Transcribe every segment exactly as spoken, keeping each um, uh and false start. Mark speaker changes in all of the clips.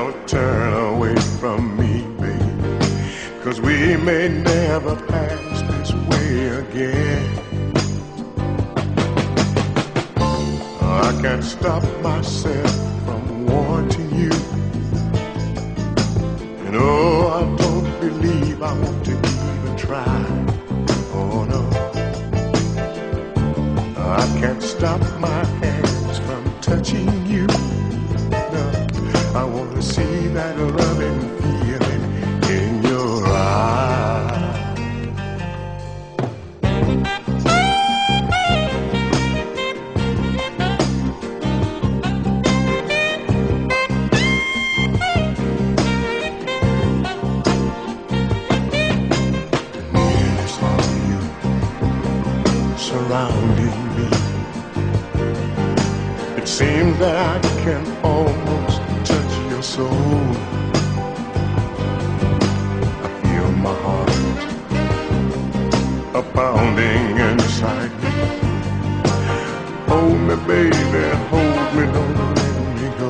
Speaker 1: don't turn away from me, baby, 'cause we may never pass this way again. I can't stop myself from wanting you. You know, I don't believe I want to even try. Oh no, I can't stop my hands from touching you. No, I want to see that loving feeling in your eyes. Surrounding me, it seems that I can almost touch your soul. I feel my heart a pounding inside me. Hold me, baby, hold me, don't let me go.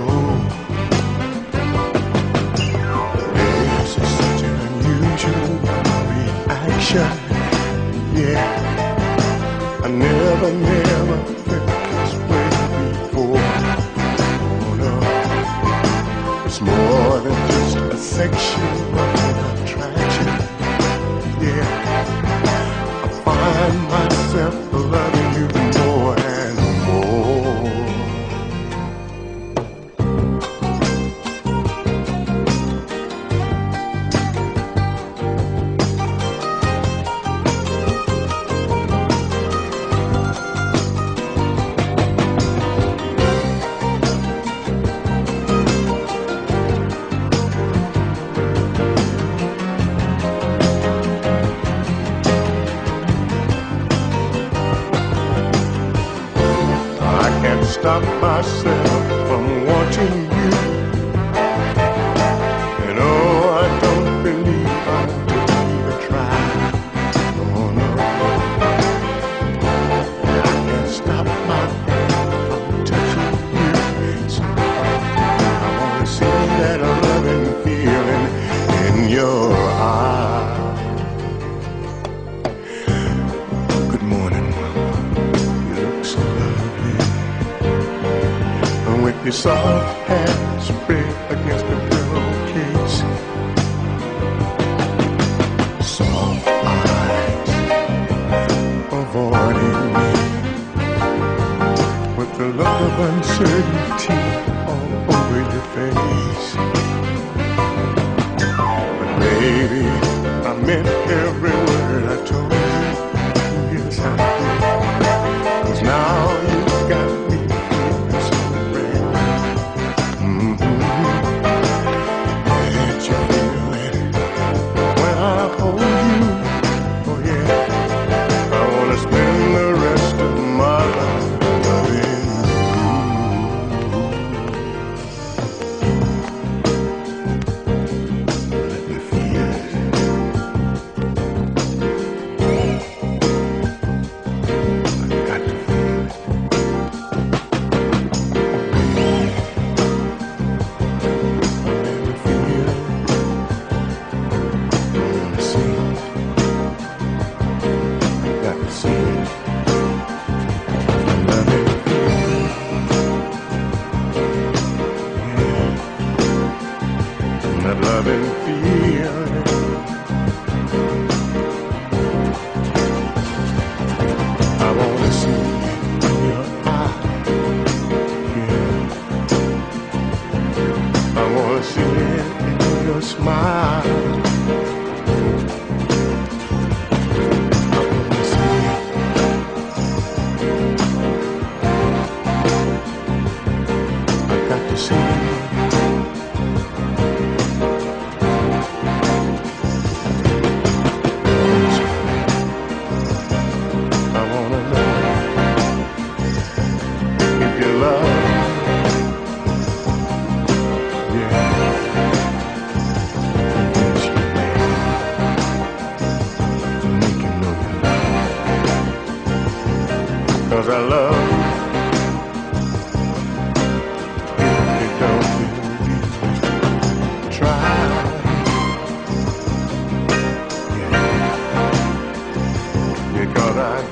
Speaker 1: This is such an unusual reaction, yeah. I never, never felt this way before. Oh no, it's more than just a sexual attraction. Yeah, I find myself loving you more and more. Stop myself from wanting you. And oh, I don't believe I want to even try. Oh no, I can't stop my hand from touching you. So I want to see that loving feeling in your eyes. Good morning, Mama. You look so lovely. With your soft hands spread against the pillowcase, soft eyes avoiding me, with the look of uncertainty all over your face. But baby, I meant every word I told you. Yes, I did. 'Cause now you've got me. Loving feeling, I wanna see in your eyes, yeah. I wanna see it in your smile. I wanna see it. I got to see it.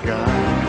Speaker 1: got